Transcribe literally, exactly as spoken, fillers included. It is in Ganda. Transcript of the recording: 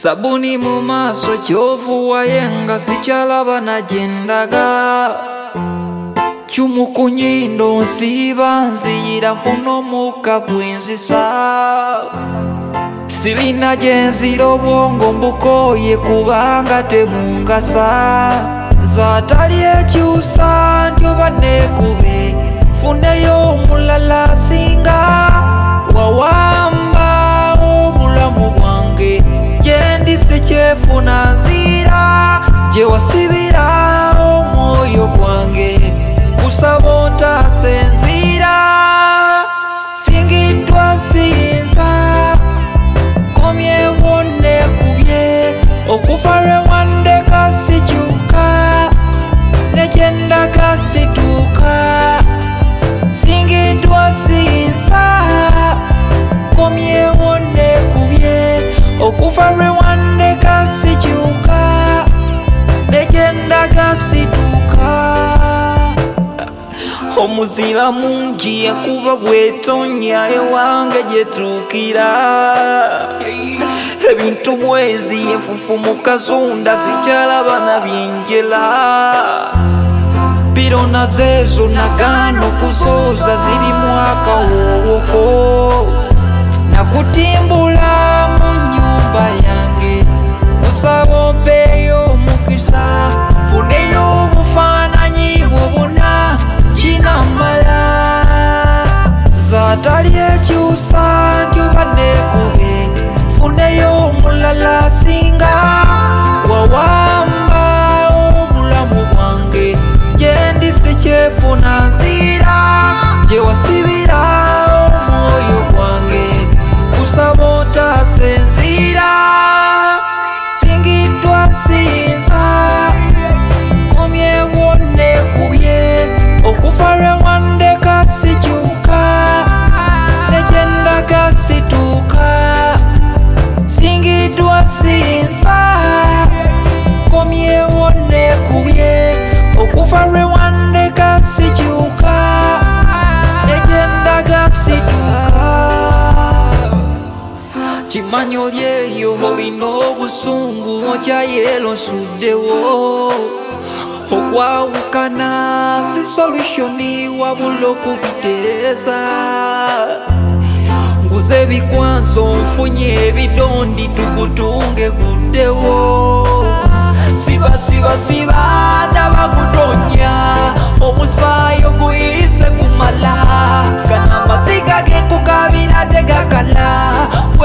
sabuni mu maaso kyovu wayenga sikyalaba nagendaga Chumu ku nnyindo nsiiba nziyira nfuna omukka gwenzisa sirina gye nzira obwongo mbukooye kubanga tebungasa zaatali ekyusa ntyoba neekube nfuneyo omulala asinga wawamba obulamu bwange gye ndi sikyefuna nzira gye wasibira omwoyo gwange kusaba ontaase nzira singiddwa siyinza komye wonnekubye okufa lwe wandeka sikyuka ne gye ndaga situuka singiddwa siyinza komye wonnekubye okufa lwe wandeka sikyuka ne gye ndaga situuka omuzira mungi yakuba bwetonya ewange gyetuukira ebintu mwezi enfufu mu kazunda sikyalaba na byenjera biro nazeezo nagaana okuzooza ziri mu akawoowoko nakutimbula mu nnyumba yange kusaba ompeeyo omukisa funeyo obufaananyi bwobuna kinamala zaatali ekyusa ntyoba neekube funeyo omulala asinga wawamba obulamu bwange gye ndi sikyefuna nzira gye wasibira omwoyo gwange kusaba ontaase nzira singiddwa siyinza komye wonnekubye okufa lwe wandeka sikyuka ne gye ndaga situuka singiddwa siyinza komye wonnekubye okufa lwe wandeka sikyuka ne gye ndaga situuka kimanyi oli eyo olina obusungu okyayelo nsuddewo okwawukana si solutioni wabula okubitereeza nguze ebikwanso nfunye ebidondi tugutunge guddewo siba siba siba ndaba gutonya omusaayi oguyise kumala kana amaziga genkukabira tegakala